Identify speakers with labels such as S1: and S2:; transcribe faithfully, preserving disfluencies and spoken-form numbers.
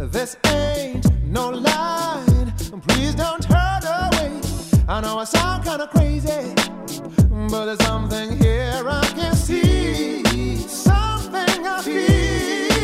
S1: This ain't no lie. Please don't turn away. I know I sound kind of crazy, but there's something here I can see. Something I feel.